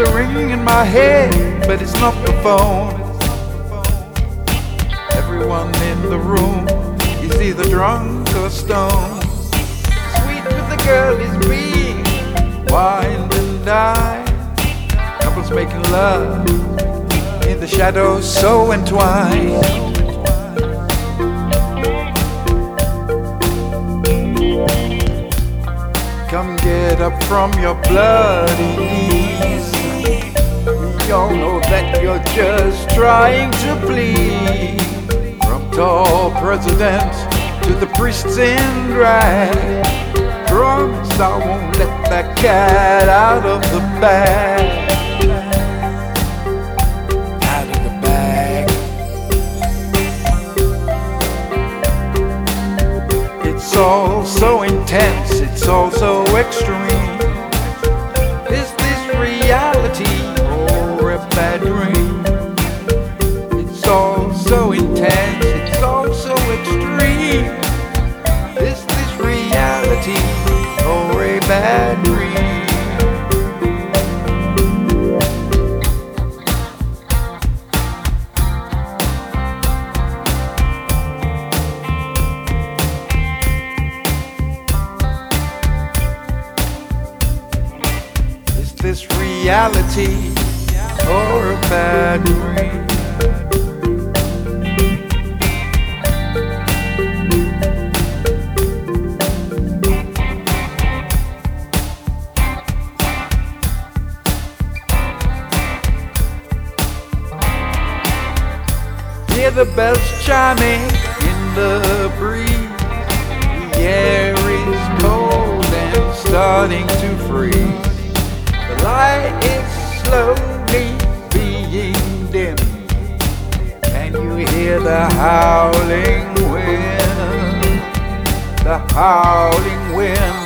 a ringing in my head, but it's not the phone. Everyone in the room is either drunk or stoned. Sweet with the girl is being wined and dined. Couples making love in the shadows so entwined. Come get up from your bloody knees. We all know that you're just trying to please. From tall presidents to the priests in drag, promise I won't let that cat out of the bag. Out of the bag. It's all so intense, it's all so extreme. Is this reality or a bad dream? It's all so intense, it's all so extreme. Is this reality or a bad dream? Is this reality or a bad dream? Hear the bells chiming in the breeze. The air is cold and starting to freeze. The light is slowly being dimmed. Can you hear the howling wind? The howling wind.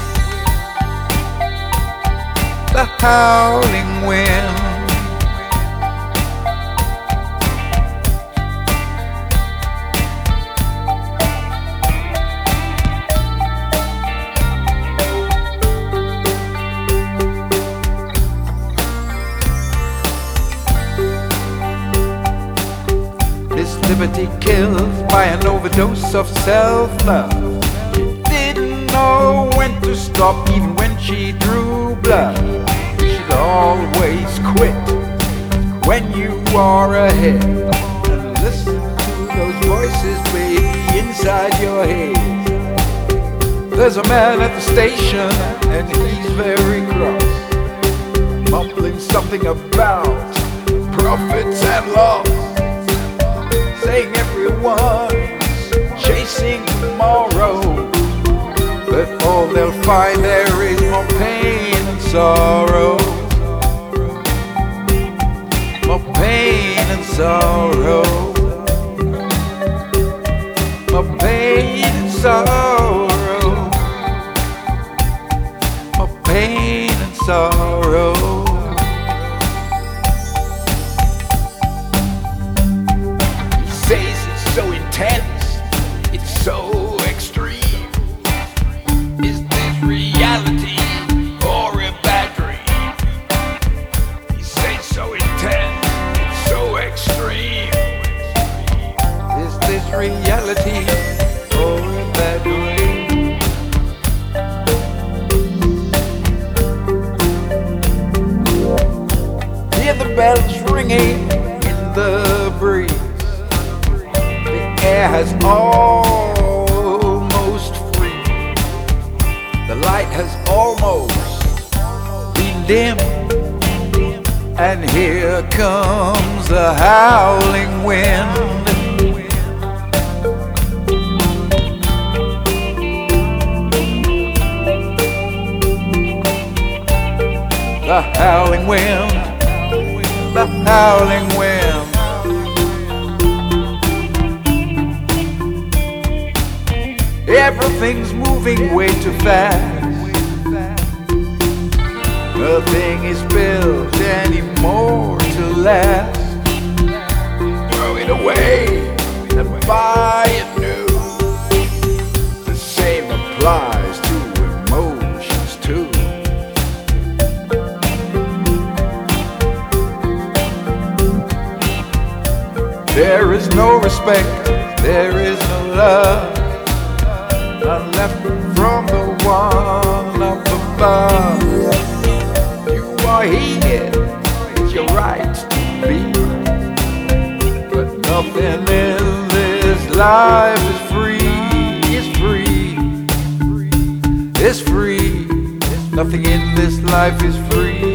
The howling wind. Liberty killed by an overdose of self-love. She didn't know when to stop, even when she drew blood. You should always quit when you are ahead, and listen to those voices, baby, inside your head. There's a man at the station, and he's very cross, mumbling something about profits and loss, saying everyone's chasing tomorrow, but all they'll find there is more pain and sorrow. More pain and sorrow. More pain and sorrow. More pain and sorrow. Says it's so intense, it's so extreme. Is this reality or a bad dream? He says so intense, it's so extreme. Is this reality or a bad dream? Hear the bells ringing in the breeze. The air has almost free. The light has almost been dim. And here comes the howling wind. The howling wind. The howling wind. Everything's moving way too fast. Nothing is built anymore to last. Throw it away and buy it new. The same applies to emotions too. There is no respect, there is no love, none left from the one up above. You are here, it's your right to be, but nothing in this life is free. It's free, it's free. Nothing in this life is free.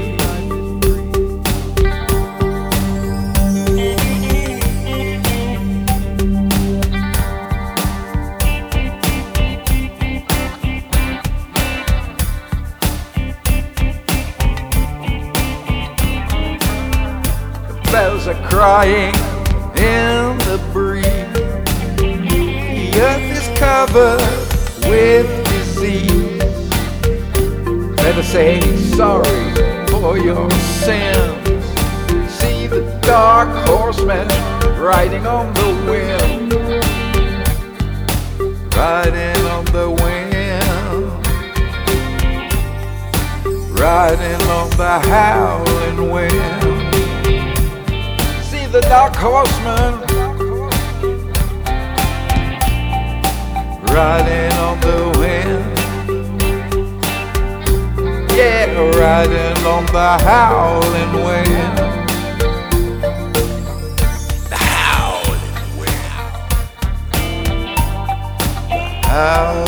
Bells are crying in the breeze. The earth is covered with disease. Better say sorry for your sins. See the dark horseman riding on the wind, riding on the wind, riding on the howling wind. The dark horseman riding on the wind, yeah, riding on the howling wind. The howling wind, the howling